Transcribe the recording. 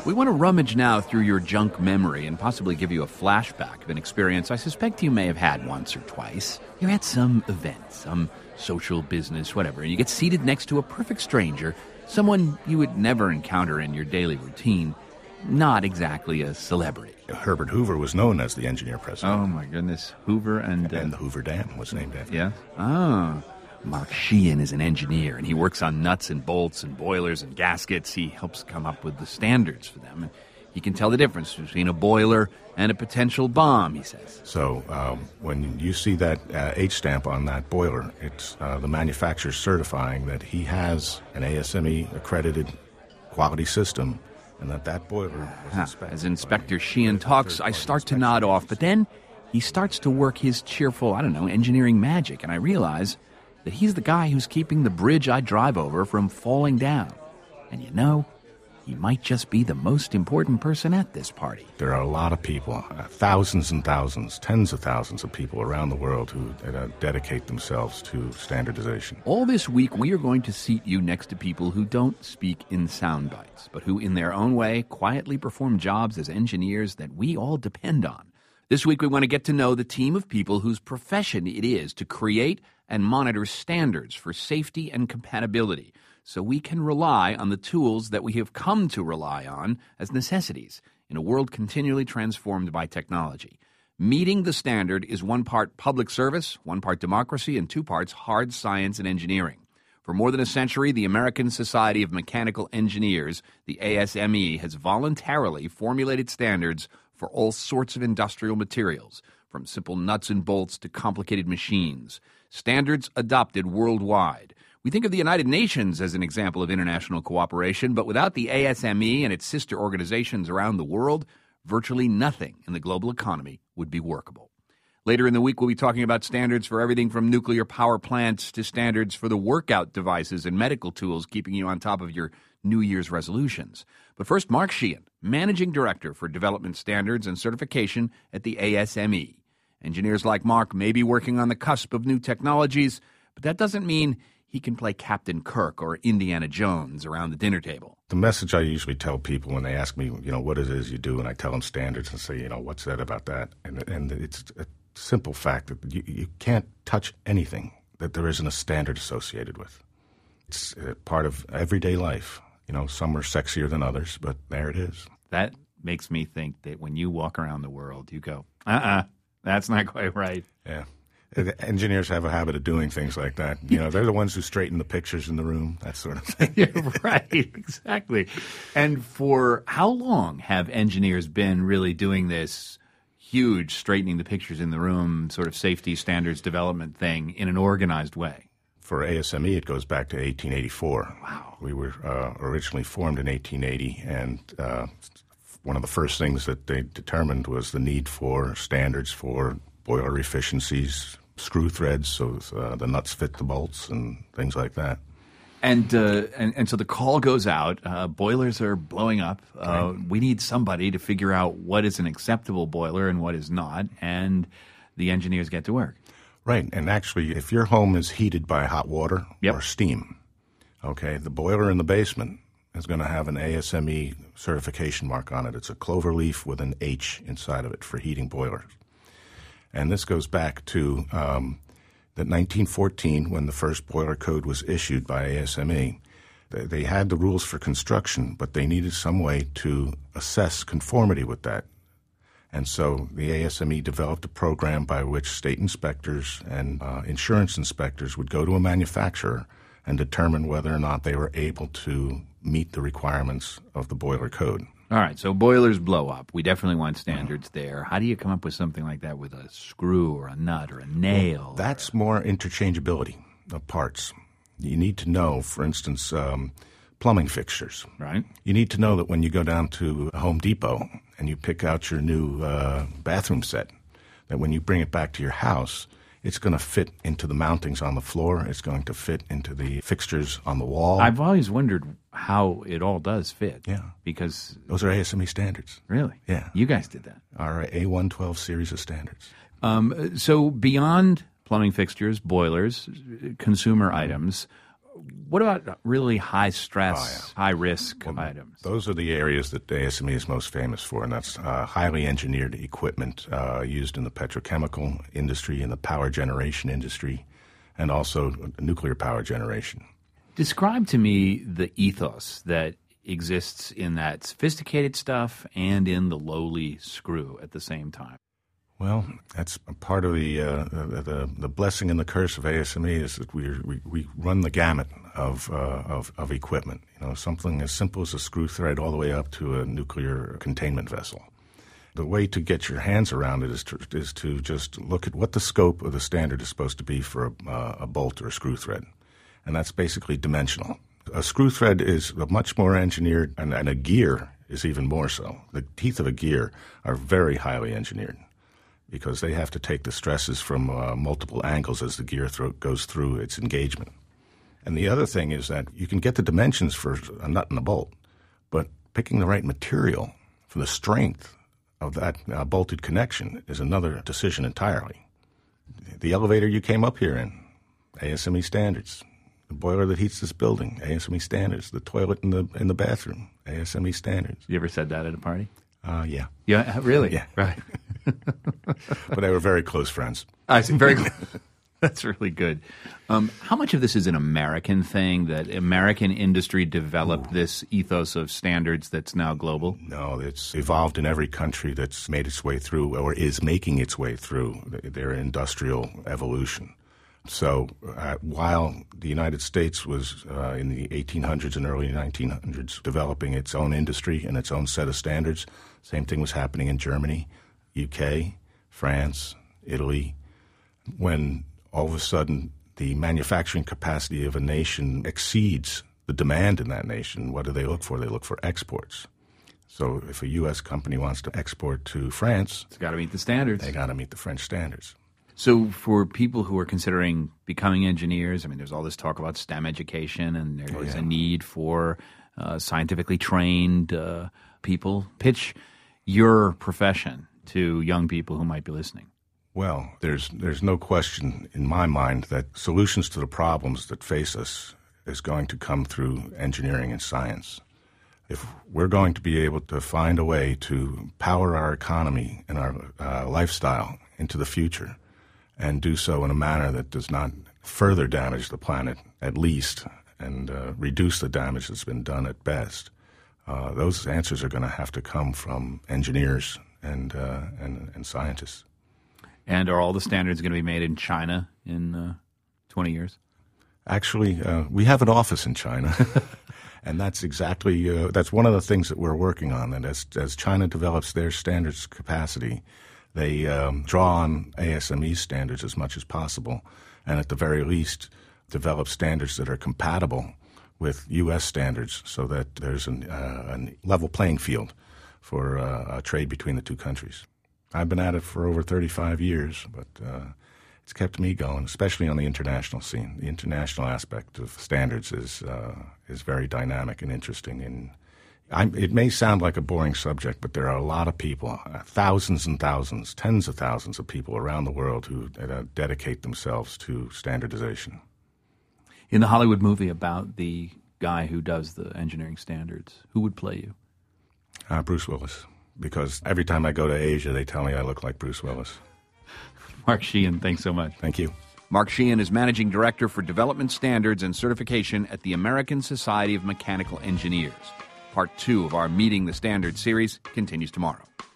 We want to rummage now through your junk memory and possibly give you a flashback of an experience I suspect you may have had once or twice. You're at some event, some social business, whatever, and you get seated next to a perfect stranger, someone you would never encounter in your daily routine, not exactly a celebrity. Herbert Hoover was known as the engineer president. Oh, my goodness. Hoover and the Hoover Dam was named after him. Yeah? Ah. Mark Sheehan is an engineer, and he works on nuts and bolts and boilers and gaskets. He helps come up with the standards for them. And he can tell the difference between a boiler and a potential bomb, he says. So when you see that H-stamp on that boiler, it's the manufacturer certifying that he has an ASME-accredited quality system and that boiler was inspected. As Inspector Sheehan talks, I start to nod off, but then he starts to work his cheerful, engineering magic, and I realize that he's the guy who's keeping the bridge I drive over from falling down. And he might just be the most important person at this party. There are a lot of people, thousands and thousands, tens of thousands of people around the world who dedicate themselves to standardization. All this week, we are going to seat you next to people who don't speak in sound bites, but who, in their own way, quietly perform jobs as engineers that we all depend on. This week, we want to get to know the team of people whose profession it is to create and monitor standards for safety and compatibility, so we can rely on the tools that we have come to rely on as necessities in a world continually transformed by technology. Meeting the standard is one part public service, one part democracy, and two parts hard science and engineering. For more than a century, the American Society of Mechanical Engineers, the ASME, has voluntarily formulated standards for all sorts of industrial materials, from simple nuts and bolts to complicated machines. Standards adopted worldwide. We think of the United Nations as an example of international cooperation, but without the ASME and its sister organizations around the world, virtually nothing in the global economy would be workable. Later in the week, we'll be talking about standards for everything from nuclear power plants to standards for the workout devices and medical tools keeping you on top of your New Year's resolutions. But first, Mark Sheehan, Managing Director for Development Standards and Certification at the ASME. Engineers like Mark may be working on the cusp of new technologies, but that doesn't mean he can play Captain Kirk or Indiana Jones around the dinner table. The message I usually tell people when they ask me, what it is you do, and I tell them standards and say, what's that about that? And it's a simple fact that you can't touch anything that there isn't a standard associated with. It's part of everyday life. Some are sexier than others, but there it is. That makes me think that when you walk around the world, you go, that's not quite right. Yeah. Engineers have a habit of doing things like that. They're the ones who straighten the pictures in the room, that sort of thing. Yeah, right, exactly. And for how long have engineers been really doing this huge straightening the pictures in the room sort of safety standards development thing in an organized way? For ASME, it goes back to 1884. Wow. We were originally formed in 1880, and one of the first things that they determined was the need for standards for boiler efficiencies, screw threads, so the nuts fit the bolts and things like that. And so the call goes out. Boilers are blowing up. Right. We need somebody to figure out what is an acceptable boiler and what is not, and the engineers get to work. Right, and actually, if your home is heated by hot water or steam, the boiler in the basement is going to have an ASME certification mark on it. It's a clover leaf with an H inside of it for heating boilers. And this goes back to that 1914 when the first boiler code was issued by ASME. They had the rules for construction, but they needed some way to assess conformity with that. And so the ASME developed a program by which state inspectors and insurance inspectors would go to a manufacturer and determine whether or not they were able to meet the requirements of the boiler code. All right, so boilers blow up. We definitely want standards there. How do you come up with something like that with a screw or a nut or a nail? Well, that's more interchangeability of parts. You need to know, for instance, plumbing fixtures. Right. You need to know that when you go down to Home Depot and you pick out your new bathroom set, that when you bring it back to your house, it's going to fit into the mountings on the floor. It's going to fit into the fixtures on the wall. I've always wondered how it all does fit. Yeah. Because those are ASME standards. Really? Yeah. You guys did that. Our A112 series of standards. So beyond plumbing fixtures, boilers, consumer items, What about really high stress, high risk items? Those are the areas that ASME is most famous for, and that's highly engineered equipment used in the petrochemical industry, in the power generation industry, and also nuclear power generation. Describe to me the ethos that exists in that sophisticated stuff and in the lowly screw at the same time. Well, that's a part of the blessing and the curse of ASME is that we run the gamut of equipment. You know, something as simple as a screw thread all the way up to a nuclear containment vessel. The way to get your hands around it is to just look at what the scope of the standard is supposed to be for a bolt or a screw thread, and that's basically dimensional. A screw thread is much more engineered, and a gear is even more so. The teeth of a gear are very highly engineered, because they have to take the stresses from multiple angles as the gear goes through its engagement. And the other thing is that you can get the dimensions for a nut and a bolt, but picking the right material for the strength of that bolted connection is another decision entirely. The elevator you came up here in, ASME standards. The boiler that heats this building, ASME standards. The toilet in the bathroom, ASME standards. You ever said that at a party? Yeah. Yeah, really? Yeah. Right. But they were very close friends. I see. Very close. That's really good. How much of this is an American thing, that American industry developed this ethos of standards that's now global? No, it's evolved in every country that's made its way through or is making its way through their industrial evolution. So while the United States was in the 1800s and early 1900s developing its own industry and its own set of standards, same thing was happening in Germany, UK, France, Italy. When all of a sudden the manufacturing capacity of a nation exceeds the demand in that nation, what do they look for? They look for exports. So if a U.S. company wants to export to France, it's got to meet the standards. They got to meet the French standards. So for people who are considering becoming engineers, I mean, there's all this talk about STEM education, and there's a need for scientifically trained people. Pitch your profession to young people who might be listening. Well, there's no question in my mind that solutions to the problems that face us is going to come through engineering and science. If we're going to be able to find a way to power our economy and our lifestyle into the future, and do so in a manner that does not further damage the planet, at least, and reduce the damage that's been done at best, those answers are going to have to come from engineers and scientists. And are all the standards going to be made in China in 20 years? Actually, we have an office in China, and that's exactly that's one of the things that we're working on. And as China develops their standards capacity, they draw on ASME standards as much as possible, and at the very least develop standards that are compatible with U.S. standards so that there's a level playing field for trade between the two countries. I've been at it for over 35 years, but it's kept me going, especially on the international scene. The international aspect of standards is very dynamic and interesting. And it may sound like a boring subject, but there are a lot of people, thousands and thousands, tens of thousands of people around the world who dedicate themselves to standardization. In the Hollywood movie about the guy who does the engineering standards, who would play you? Bruce Willis, because every time I go to Asia, they tell me I look like Bruce Willis. Mark Sheehan, thanks so much. Thank you. Mark Sheehan is Managing Director for Development Standards and Certification at the American Society of Mechanical Engineers. Part 2 of our Meeting the Standards series continues tomorrow.